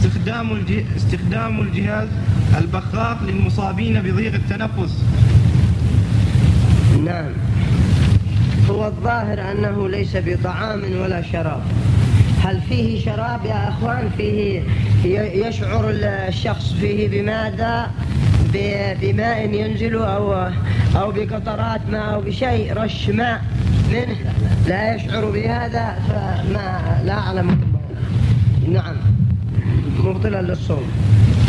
استخدام الجهاز البخاخ للمصابين بضيق التنفس. نعم، هو الظاهر أنه ليس بطعام ولا شراب. هل فيه شراب يا أخوان؟ فيه يشعر الشخص فيه بماذا؟ بماء ينزل أو بقطرات ماء أو بشيء رش ماء منه؟ لا يشعر بهذا، فما لا أعلم. نعم، مبطلا للصوم.